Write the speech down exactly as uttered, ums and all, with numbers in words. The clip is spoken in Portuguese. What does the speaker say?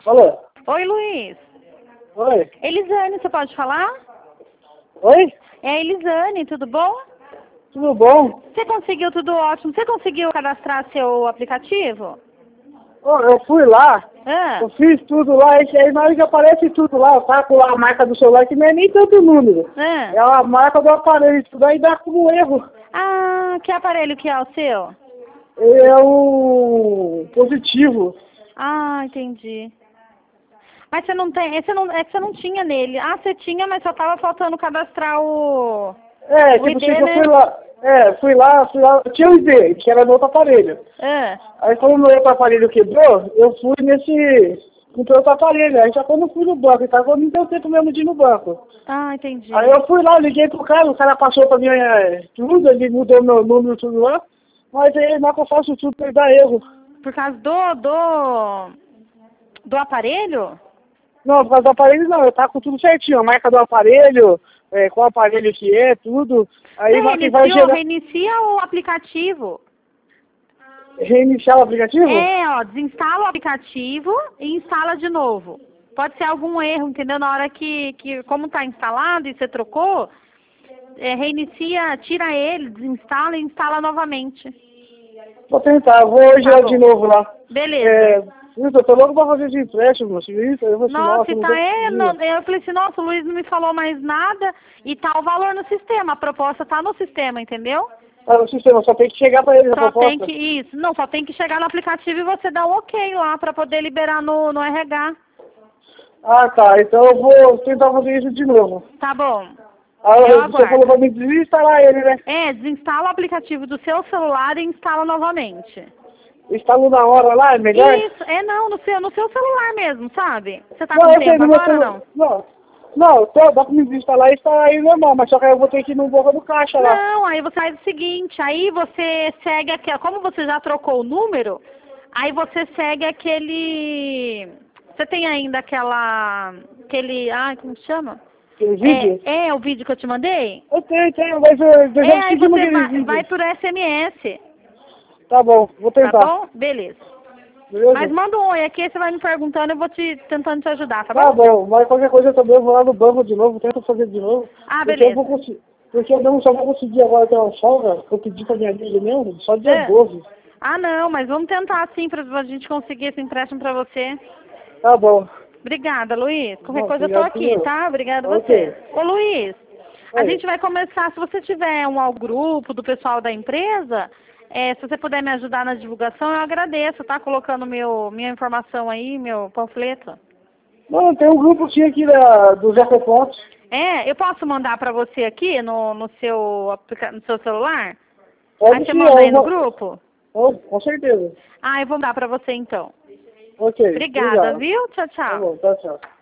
Alô? Oi, Luiz. Oi? Elisane, você pode falar? Oi? É a Elisane, tudo bom? Tudo bom? Você conseguiu tudo ótimo. Você conseguiu cadastrar seu aplicativo? Ô, eu fui lá, Ah, eu fiz tudo lá, e aí na hora que aparece tudo lá, eu taco lá a marca do celular, que não é nem tanto número. É ah. a marca do aparelho, tudo aí dá como erro. Ah, que aparelho que é o seu? É o positivo. Ah, entendi. Mas você não tem, você não, é que você não tinha nele. Ah, você tinha, mas só tava faltando cadastrar o, É, o tipo I D, assim, que eu né? fui lá, é, fui lá, fui lá, eu tinha o I D, que era no outro aparelho. Ah, Aí quando o meu outro aparelho quebrou, eu fui nesse, com o outro aparelho, aí já quando eu fui no banco, então quando não deu tempo mesmo de ir no banco. ah, entendi. Aí eu fui lá, liguei pro cara, o cara passou pra mim é, tudo, ele mudou meu número tudo lá, mas aí na hora que eu faço tudo, ele dá erro. Por causa do, do, do aparelho? Não, por causa do aparelho não, eu tá com tudo certinho, a marca do aparelho, é, qual aparelho que é, tudo. Aí Você na hora que vai reiniciou, gerar, reinicia o aplicativo. reiniciar o aplicativo? É, ó, desinstala o aplicativo e instala de novo. Pode ser algum erro, entendeu? Na hora que, que como tá instalado e você trocou, é, reinicia, tira ele, desinstala e instala novamente. Vou tentar, eu vou gerar bom. de novo lá. Beleza. É, isso, eu tô louco pra fazer esse empréstimo, assim, isso, eu vou assim, Nossa, nossa, e não tá, vou é, conseguir. não, eu falei assim, nossa, o Luiz não me falou mais nada e tá o valor no sistema, a proposta tá no sistema, entendeu? Ah, no sistema, só tem que chegar pra ele a Só tem proposta. que, isso, não, só tem que chegar no aplicativo e você dar o ok lá pra poder liberar no, no R H. Ah, tá, então eu vou tentar fazer isso de novo. Tá bom. Ah, Eu você falou aguardo. pra mim desinstalar ele, né? É, desinstala o aplicativo do seu celular e instala novamente. Instalo na hora lá, é melhor? Isso, é não, no seu, no seu celular mesmo, sabe? Você tá Não, com eu sei, tempo no meu agora ou celular. não? Não, não, tô, dá pra me desinstalar e instalar aí normal, mas só que aí eu vou ter que ir no boca do caixa lá. Não, aí você faz o seguinte, aí você segue aqui, como você já trocou o número, aí você segue aquele, você tem ainda aquela, aquele, ai, como chama? Aquele vídeo? É, é o vídeo que eu te mandei? Eu tenho, tenho, mas eu, eu É, já aí segui você aquele vai, vídeo. vai por S M S, Tá bom, vou tá tentar. bom? Beleza. Beleza? Mas manda um oi aqui, você vai me perguntando, eu vou te tentando te ajudar, tá Tá bom? bom, mas qualquer coisa eu também vou lá no banco de novo, tento fazer de novo. Ah, Porque eu beleza. vou conseguir. Porque eu não só vou conseguir agora ter uma folga, que eu pedi pra minha amiga mesmo, só dia É. doze. Ah, não, mas vamos tentar sim pra a gente conseguir esse empréstimo pra você. Tá bom. Obrigada, Luiz. Qualquer Bom, coisa eu tô obrigado, aqui, senhor. tá? Obrigada a Ok. você. Ô, Luiz, a Oi. gente vai começar, se você tiver um ao grupo do pessoal da empresa, é, se você puder me ajudar na divulgação, eu agradeço, tá? Colocando meu, minha informação aí, meu panfleto. Não, tem um grupo aqui, aqui da, do Zé Pontos. É, eu posso mandar pra você aqui no, no, seu, aplica- no seu celular? Pode Aí você sim, manda aí eu no vou... grupo? Oh, com certeza. Ah, eu vou mandar pra você então. Ok, Obrigada, obrigado. viu? Tchau, Tá tchau. bom, tchau, tchau.